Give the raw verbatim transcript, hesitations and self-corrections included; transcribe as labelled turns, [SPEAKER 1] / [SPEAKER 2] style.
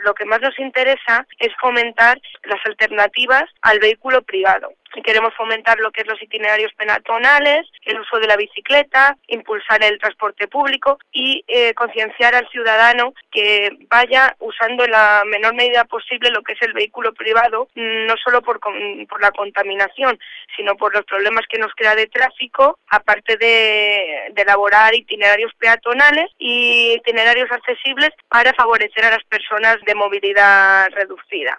[SPEAKER 1] lo que más nos interesa es fomentar las alternativas al vehículo privado. Queremos fomentar lo que es los itinerarios peatonales, el uso de la bicicleta, impulsar el transporte público y eh, concienciar al ciudadano que vaya usando en la menor medida posible lo que es el vehículo privado, no solo por, por la contaminación, sino por los problemas que nos crea de tráfico, aparte de, de elaborar itinerarios peatonales y itinerarios accesibles para favorecer a las personas de movilidad reducida.